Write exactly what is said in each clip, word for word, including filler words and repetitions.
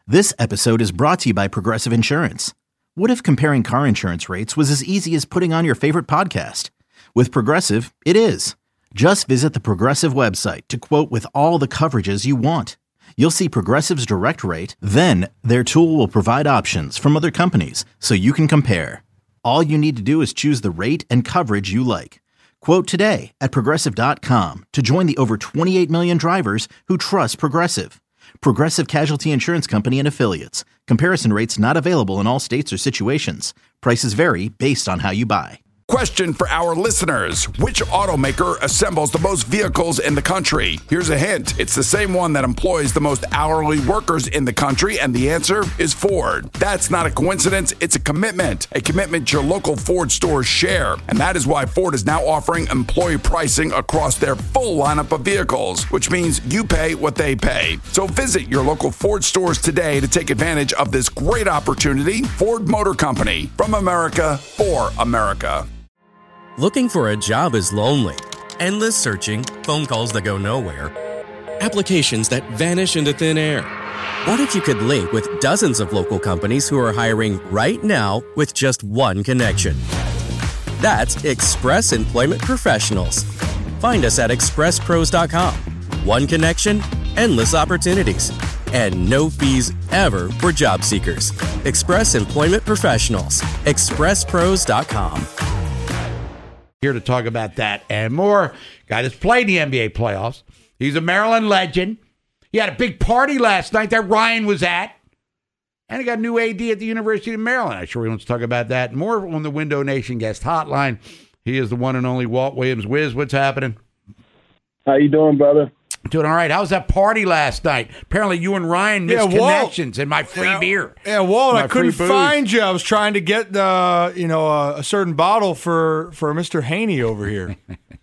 This episode is brought to you by Progressive Insurance. What if comparing car insurance rates was as easy as putting on your favorite podcast? With Progressive, it is. Just visit the Progressive website to quote with all the coverages you want. You'll see Progressive's direct rate, then their tool will provide options from other companies so you can compare. All you need to do is choose the rate and coverage you like. Quote today at progressive dot com to join the over twenty-eight million drivers who trust Progressive. Progressive Casualty Insurance Company and Affiliates. Comparison rates not available in all states or situations. Prices vary based on how you buy. Question for our listeners. Which automaker assembles the most vehicles in the country? Here's a hint. It's the same one that employs the most hourly workers in the country, and the answer is Ford. That's not a coincidence. It's a commitment. A commitment your local Ford stores share. And that is why Ford is now offering employee pricing across their full lineup of vehicles, which means you pay what they pay. So visit your local Ford stores today to take advantage of this great opportunity. Ford Motor Company. From America, for America. Looking for a job is lonely. Endless searching, phone calls that go nowhere, applications that vanish into thin air. What if you could link with dozens of local companies who are hiring right now with just one connection? That's Express Employment Professionals. Find us at express pros dot com. One connection, endless opportunities, and no fees ever for job seekers. Express Employment Professionals. express pros dot com. Here to talk about that and more. Guy that's played the N B A playoffs. He's a Maryland legend. He had a big party last night that Ryan was at. And he got a new A D at the University of Maryland. I'm sure he wants to talk about that and more on the Window Nation guest hotline. He is the one and only Walt Williams. Wiz, what's happening? How you doing, brother? Doing all right. How was that party last night? Apparently you and Ryan missed yeah, connections and my free yeah, beer. Yeah, Walt, my I couldn't free find you. I was trying to get uh, you know uh, a certain bottle for, for Mister Haney over here.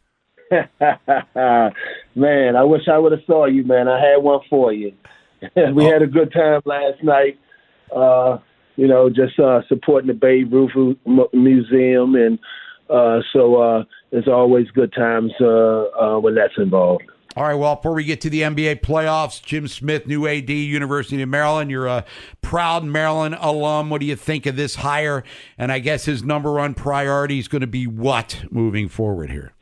Man, I wish I would have saw you, man. I had one for you. we oh. had a good time last night. Uh, you know, just uh, supporting the Babe Ruth Museum, and uh, so uh, it's always good times uh, uh, when that's involved. All right, well, before we get to the N B A playoffs, Jim Smith, new A D, University of Maryland. You're a proud Maryland alum. What do you think of this hire? And I guess his number one priority is going to be what moving forward here?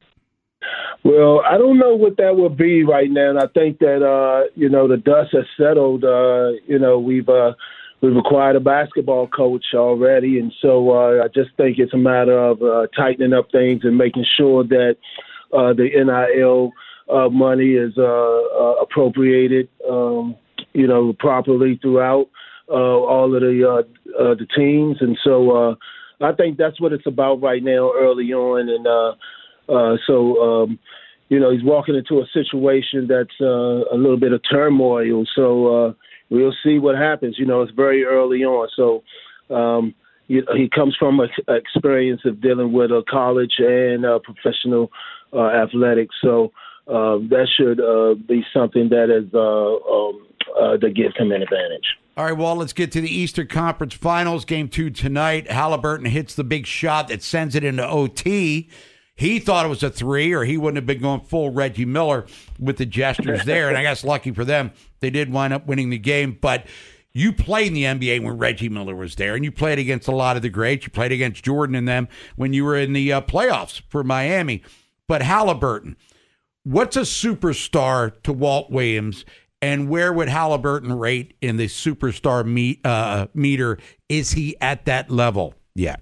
Well, I don't know what that will be right now. And I think that, uh, you know, the dust has settled. Uh, you know, we've uh, we've acquired a basketball coach already. And so uh, I just think it's a matter of uh, tightening up things and making sure that uh, the N I L Uh, money is uh, uh, appropriated, um, you know, properly throughout uh, all of the uh, uh, the teams, and so uh, I think that's what it's about right now, early on, and uh, uh, so um, you know, he's walking into a situation that's uh, a little bit of turmoil. So uh, we'll see what happens. You know, it's very early on, so. Um, You know, he comes from an experience of dealing with a college and uh, professional uh, athletics, so uh, that should uh, be something that is uh, um, uh, that gives him an advantage. All right, well, let's get to the Eastern Conference Finals, game two tonight. Halliburton hits the big shot that sends it into O T. He thought it was a three, or he wouldn't have been going full Reggie Miller with the gestures there, and I guess lucky for them, they did wind up winning the game, but you played in the N B A when Reggie Miller was there, and you played against a lot of the greats. You played against Jordan and them when you were in the uh, playoffs for Miami. But Halliburton, what's a superstar to Walt Williams, and where would Halliburton rate in the superstar meet, uh, meter? Is he at that level yet?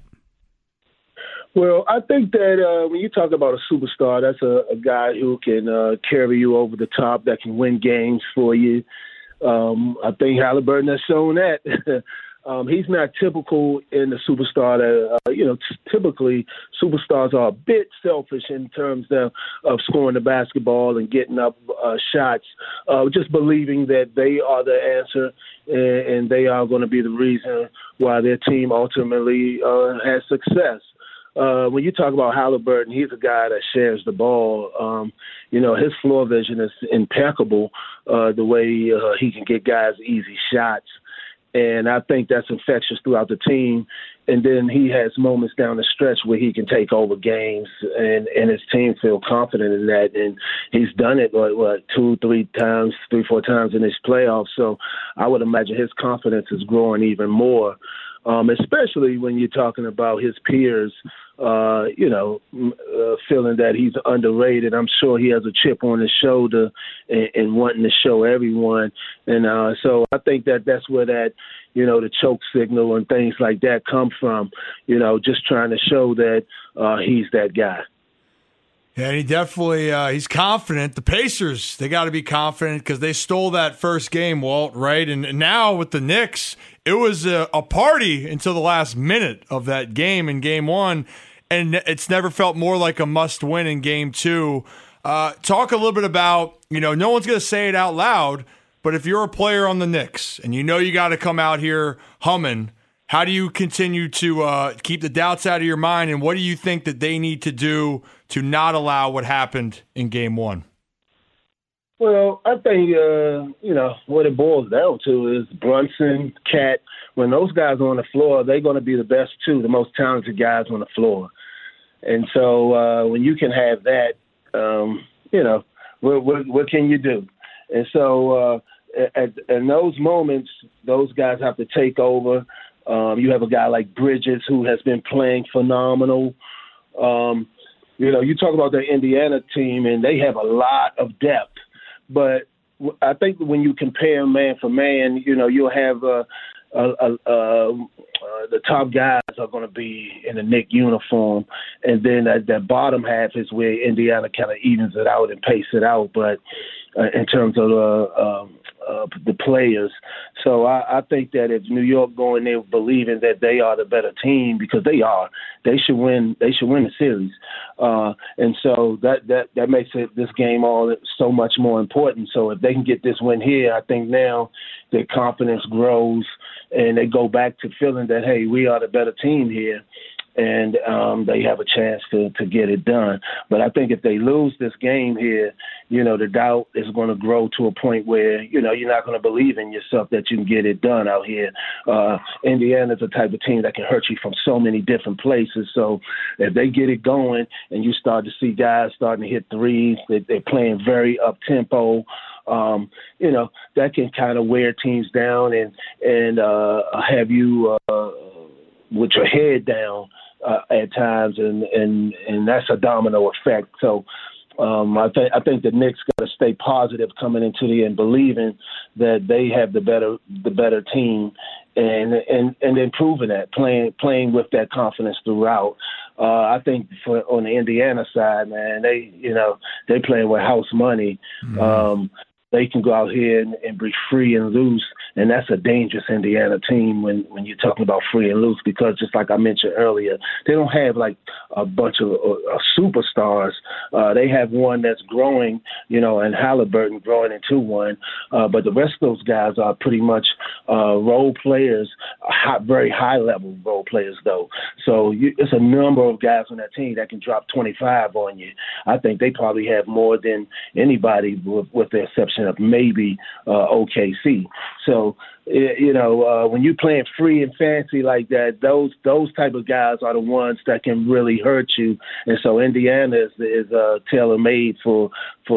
Well, I think that uh, when you talk about a superstar, that's a, a guy who can uh, carry you over the top, that can win games for you. Um, I think Halliburton has shown that. um, he's not typical in the superstar that, uh, you know, t- typically superstars are a bit selfish in terms of, of scoring the basketball and getting up uh, shots, uh, just believing that they are the answer and, and they are going to be the reason why their team ultimately uh, has success. Uh, when you talk about Halliburton, he's a guy that shares the ball. Um, you know, his floor vision is impeccable, uh, the way uh, he can get guys easy shots. And I think that's infectious throughout the team. and then he has moments down the stretch where he can take over games, and, and his team feel confident in that. And he's done it, what, what, two, three times, three, four times in his playoffs. So I would imagine his confidence is growing even more, um, especially when you're talking about his peers, uh, you know, uh, feeling that he's underrated. I'm sure he has a chip on his shoulder and, and wanting to show everyone. And uh, so I think that that's where that, you know, the choke signal and things like that come from, you know, just trying to show that uh, he's that guy. Yeah, he definitely, uh, he's confident. The Pacers, they got to be confident because they stole that first game, Walt, right? And, and now with the Knicks, it was a, a party until the last minute of that game in game one, and it's never felt more like a must-win in game two. Uh, talk a little bit about, you know, no one's going to say it out loud, but if you're a player on the Knicks and you know you got to come out here humming, how do you continue to uh, keep the doubts out of your mind, and what do you think that they need to do to not allow what happened in game one? Well, I think, uh, you know, what it boils down to is Brunson, Cat, when those guys are on the floor, they're going to be the best two, the most talented guys on the floor. And so uh, when you can have that, um, you know, what, what, what can you do? And so uh, at, in those moments, those guys have to take over. Um, you have a guy like Bridges who has been playing phenomenal. Um, you know, you talk about the Indiana team, and they have a lot of depth. But I think when you compare man for man, you know, you'll have uh, uh, uh, uh, the top guys are going to be in a Knick uniform. And then that, that bottom half is where Indiana kind of evens it out and paces it out. But uh, in terms of uh, um, uh, the players. So I, I think that if New York going there believing that they are the better team, because they are, they should win. They should win the series, uh, and so that, that that makes it this game all so much more important. So if they can get this win here, I think now their confidence grows and they go back to feeling that, hey, we are the better team here. And um, they have a chance to, to get it done. But I think if they lose this game here, you know, the doubt is going to grow to a point where, you know, you're not going to believe in yourself that you can get it done out here. Uh, Indiana's the type of team that can hurt you from so many different places. So if they get it going and you start to see guys starting to hit threes, they, they're playing very up-tempo, Um, you know, that can kind of wear teams down and, and uh, have you uh, with your head down. Uh, at times, and, and, and that's a domino effect. So um, I think I think the Knicks got to stay positive coming into the end, believing that they have the better the better team, and and and improving that, playing playing with that confidence throughout. Uh, I think for on the Indiana side, man, they you know they playing with house money. Mm-hmm. Um, they can go out here and, and be free and loose, and that's a dangerous Indiana team when, when you're talking about free and loose, because just like I mentioned earlier, they don't have like a bunch of uh, superstars. Uh, they have one that's growing, you know, and Halliburton growing into one, uh, but the rest of those guys are pretty much uh, role players, high, very high-level role players, though. So you, it's a number of guys on that team that can drop twenty-five on you. I think they probably have more than anybody, with, with the exception of maybe uh, O K C. So, you know, uh, when you're playing free and fancy like that, those those type of guys are the ones that can really hurt you. And so Indiana is, is uh, tailor-made for,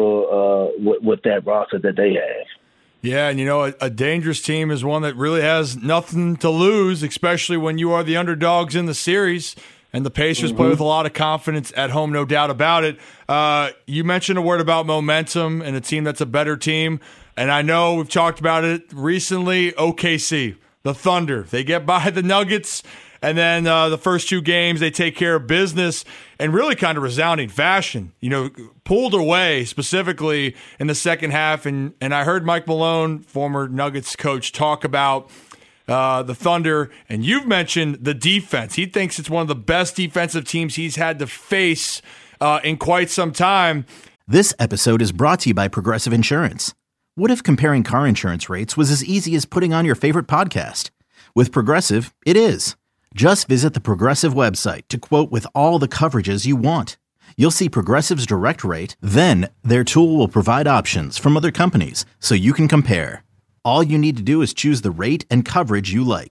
for uh, with, with that roster that they have. Yeah, and you know, a, a dangerous team is one that really has nothing to lose, especially when you are the underdogs in the series. And the Pacers mm-hmm. play with a lot of confidence at home, no doubt about it. Uh, you mentioned a word about momentum and a team that's a better team. And I know we've talked about it recently, O K C, the Thunder. They get by the Nuggets, and then uh, the first two games they take care of business in really kind of resounding fashion. You know, pulled away specifically in the second half. And, and I heard Mike Malone, former Nuggets coach, talk about Uh, the Thunder, and you've mentioned the defense. He thinks it's one of the best defensive teams he's had to face uh, in quite some time. This episode is brought to you by Progressive Insurance. What if comparing car insurance rates was as easy as putting on your favorite podcast? With Progressive, it is. Just visit the Progressive website to quote with all the coverages you want. You'll see Progressive's direct rate, then their tool will provide options from other companies so you can compare. All you need to do is choose the rate and coverage you like.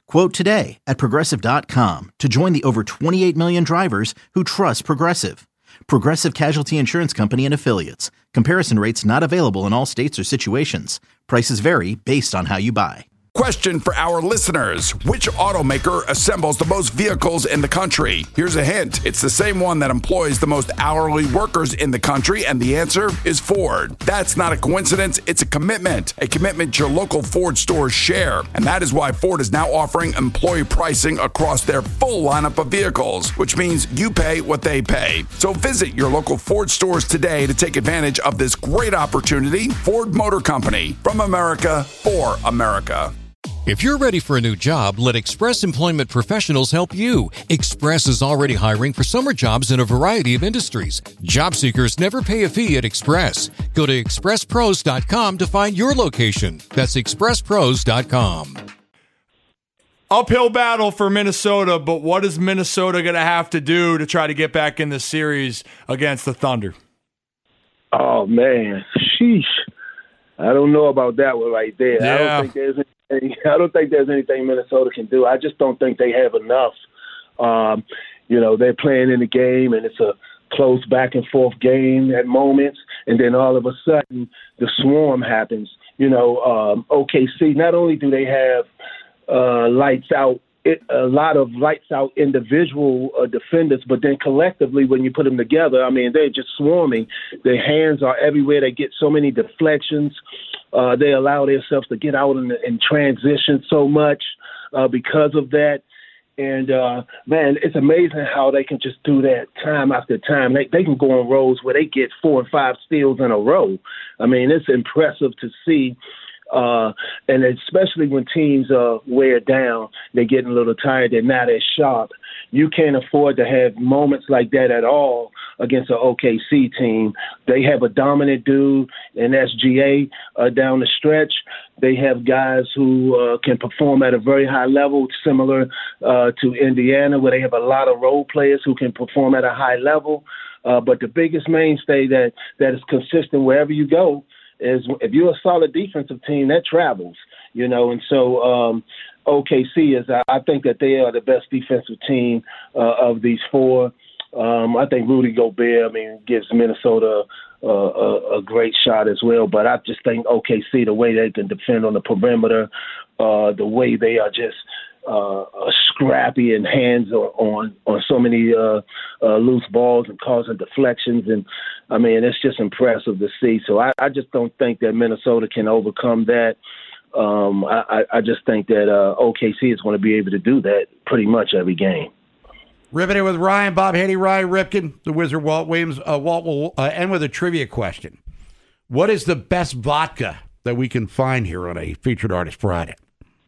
Quote today at Progressive dot com to join the over twenty-eight million drivers who trust Progressive. Progressive Casualty Insurance Company and Affiliates. Comparison rates not available in all states or situations. Prices vary based on how you buy. Question for our listeners. Which automaker assembles the most vehicles in the country? Here's a hint. It's the same one that employs the most hourly workers in the country, and the answer is Ford. That's not a coincidence. It's a commitment. A commitment your local Ford stores share. And that is why Ford is now offering employee pricing across their full lineup of vehicles, which means you pay what they pay. So visit your local Ford stores today to take advantage of this great opportunity. Ford Motor Company. From America, for America. If you're ready for a new job, let Express Employment Professionals help you. Express is already hiring for summer jobs in a variety of industries. Job seekers never pay a fee at Express. Go to express pros dot com to find your location. That's express pros dot com. Uphill battle for Minnesota, but what is Minnesota going to have to do to try to get back in the series against the Thunder? Oh, man. Sheesh. I don't know about that one right there. Yeah. I don't think there's anything, I don't think there's anything Minnesota can do. I just don't think they have enough. Um, you know, they're playing in the game, and it's a close back and forth game at moments, and then all of a sudden the swarm happens. You know, um, O K C, not only do they have uh, lights out, it, a lot of lights out individual uh, defenders, but then collectively when you put them together, I mean, they're just swarming. Their hands are everywhere. They get so many deflections. Uh, they allow themselves to get out in, in transition so much uh, because of that. And, uh, man, it's amazing how they can just do that time after time. They, they can go on rows where they get four and five steals in a row. I mean, it's impressive to see. Uh, and especially when teams uh, wear down, they're getting a little tired, they're not as sharp. You can't afford to have moments like that at all against an O K C team. They have a dominant dude in S G A uh, down the stretch. They have guys who uh, can perform at a very high level, similar uh, to Indiana, where they have a lot of role players who can perform at a high level. Uh, but the biggest mainstay that, that is consistent wherever you go is if you're a solid defensive team, that travels, you know. And so um, O K C is, I think that they are the best defensive team uh, of these four. Um, I think Rudy Gobert, I mean, gives Minnesota uh, a, a great shot as well. But I just think O K C, the way they can defend on the perimeter, uh, the way they are just uh, scrappy and hands on, on, on so many uh, uh, loose balls and causing deflections. And, I mean, it's just impressive to see. So I, I just don't think that Minnesota can overcome that. Um, I, I just think that uh, O K C is going to be able to do that pretty much every game. Riveting with Ryan, Bob Haney, Ryan Ripken, the Wizard Walt Williams. Uh, Walt will uh, end with a trivia question. What is the best vodka that we can find here on a Featured Artist Friday?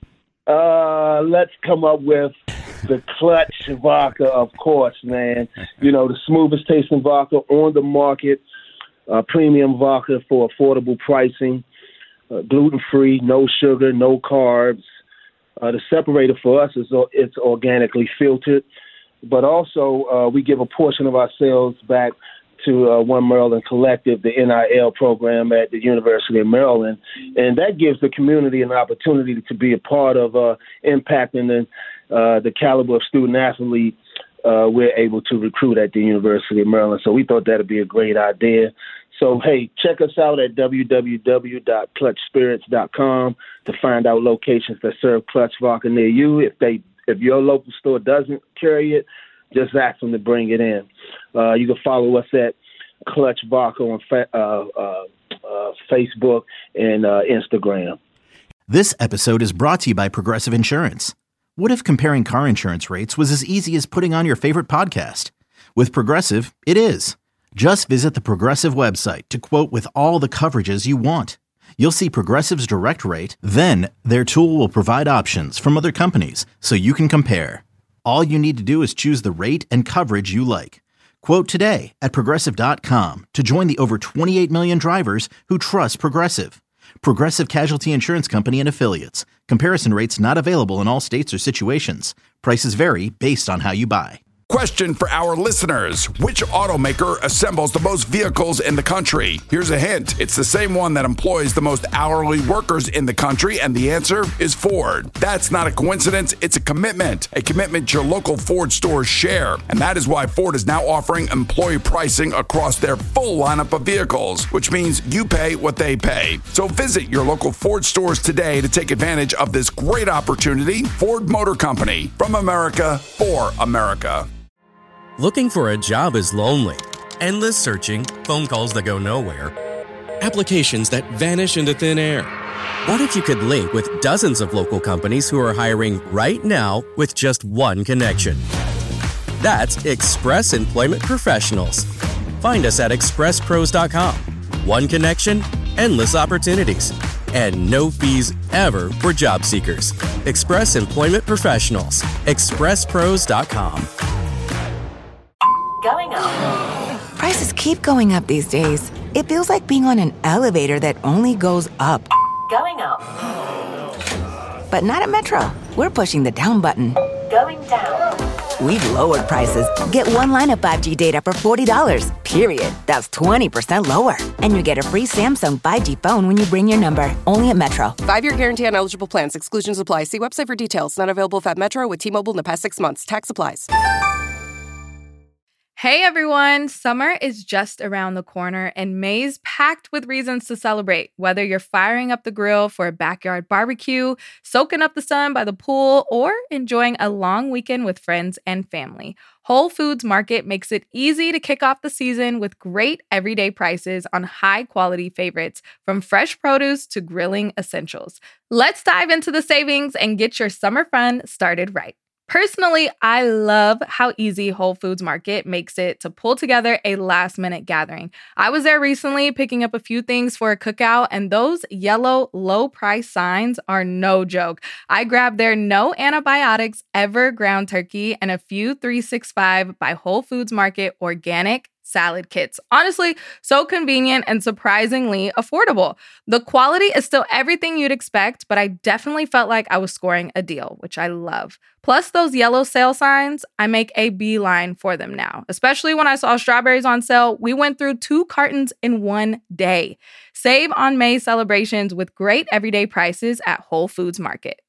Uh, let's come up with the Clutch vodka, of course, man. You know, the smoothest tasting vodka on the market, uh, premium vodka for affordable pricing, uh, gluten-free, no sugar, no carbs. Uh, the separator for us is uh, it's organically filtered, but also uh, we give a portion of our sales back to uh, One Maryland Collective, the N I L program at the University of Maryland. And that gives the community an opportunity to be a part of uh, impacting the, uh, the caliber of student athlete uh, we're able to recruit at the University of Maryland. So we thought that would be a great idea. So, hey, check us out at w w w dot clutch spirits dot com to find out locations that serve Clutch vodka near you. If they, if your local store doesn't carry it, just ask them to bring it in. Uh, you can follow us at Clutch Vodka on fa- uh, uh, uh, Facebook and uh, Instagram. This episode is brought to you by Progressive Insurance. What if comparing car insurance rates was as easy as putting on your favorite podcast? With Progressive, it is. Just visit the Progressive website to quote with all the coverages you want. You'll see Progressive's direct rate, then their tool will provide options from other companies so you can compare. All you need to do is choose the rate and coverage you like. Quote today at Progressive dot com to join the over twenty-eight million drivers who trust Progressive. Progressive Casualty Insurance Company and Affiliates. Comparison rates not available in all states or situations. Prices vary based on how you buy. Question for our listeners. Which automaker assembles the most vehicles in the country? Here's a hint. It's the same one that employs the most hourly workers in the country, and the answer is Ford. That's not a coincidence. It's a commitment. A commitment your local Ford stores share. And that is why Ford is now offering employee pricing across their full lineup of vehicles, which means you pay what they pay. So visit your local Ford stores today to take advantage of this great opportunity. Ford Motor Company. From America, for America. Looking for a job is lonely. Endless searching, phone calls that go nowhere, applications that vanish into thin air. What if you could link with dozens of local companies who are hiring right now with just one connection? That's Express Employment Professionals. Find us at express pros dot com. One connection, endless opportunities, and no fees ever for job seekers. Express Employment Professionals. express pros dot com. Going up. Prices keep going up these days. It feels like being on an elevator that only goes up. Going up. But not at Metro. We're pushing the down button. Going down. We've lowered prices. Get one line of five G data for forty dollars, period. That's twenty percent lower. And you get a free Samsung five G phone when you bring your number. Only at Metro. Five-year guarantee on eligible plans. Exclusions apply. See website for details. Not available at Metro with T-Mobile in the past six months. Tax applies. Hey everyone, summer is just around the corner and May's packed with reasons to celebrate. Whether you're firing up the grill for a backyard barbecue, soaking up the sun by the pool, or enjoying a long weekend with friends and family, Whole Foods Market makes it easy to kick off the season with great everyday prices on high-quality favorites, from fresh produce to grilling essentials. Let's dive into the savings and get your summer fun started right. Personally, I love how easy Whole Foods Market makes it to pull together a last-minute gathering. I was there recently picking up a few things for a cookout, and those yellow low-price signs are no joke. I grabbed their no antibiotics ever ground turkey and a few three sixty-five by Whole Foods Market organic salad kits. Honestly, so convenient and surprisingly affordable. The quality is still everything you'd expect, but I definitely felt like I was scoring a deal, which I love. Plus those yellow sale signs, I make a beeline for them now. Especially when I saw strawberries on sale, we went through two cartons in one day. Save on May celebrations with great everyday prices at Whole Foods Market.